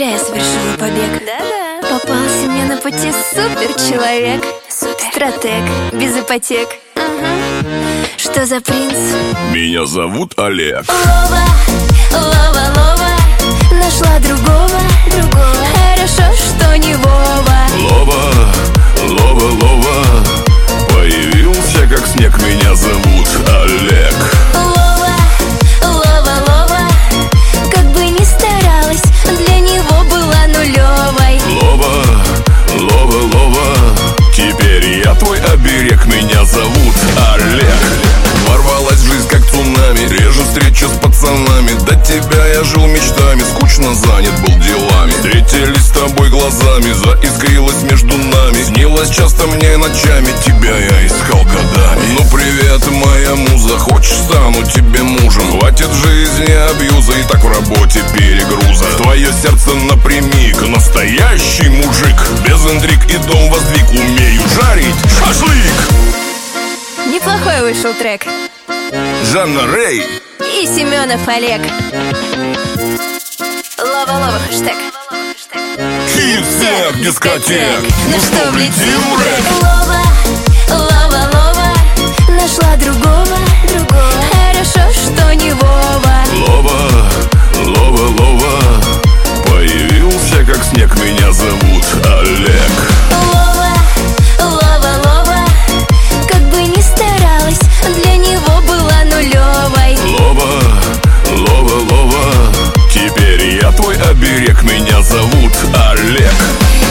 зря я совершила побег. Да-да. Попался мне на пути супер-человек. Стратег, без ипотек. Что за принц? Меня зовут Олег. Лова, лова, лова. Нашла другого. Хорошо, что не Вова. Лова, лова, лова. Появился как снег, меня зовут Олег. Лова, лова, лова. Как бы ни старалась, для него была нулевой. Лова, лова, лова. Теперь я твой оберег, меня зовут Олег. Ворвалась в жизнь как цунами, реже встречу с пацанами. До тебя я жил мечтами, скучно занят был делами. Встретились с тобой глазами, заискрилась между нами. Снилась часто мне ночами, тебя я искал годами. Ну привет, моя муза, хочешь стану тебе мужем? Хватит жизни абьюза, и так в работе перегруза. Твое сердце напрямик, настоящий мужик. Без интриг и дом воздвиг, умею жарить шашлык. Неплохой вышел трек. Жанна Рэй И Семенов Олег. Лова-лова хэштег. хит всех дискотек. Ну что, влетим в рэп? Лова, лова, лова. Нашла другого. Хорошо, что не Вова. Лова, лова, лова. Появился как снег, меня зовут Олег. Лова, лова, лова. Как бы ни старалась, для него была нулевой. Лова, лова, лова. Теперь я твой оберег, меня зовут Олег.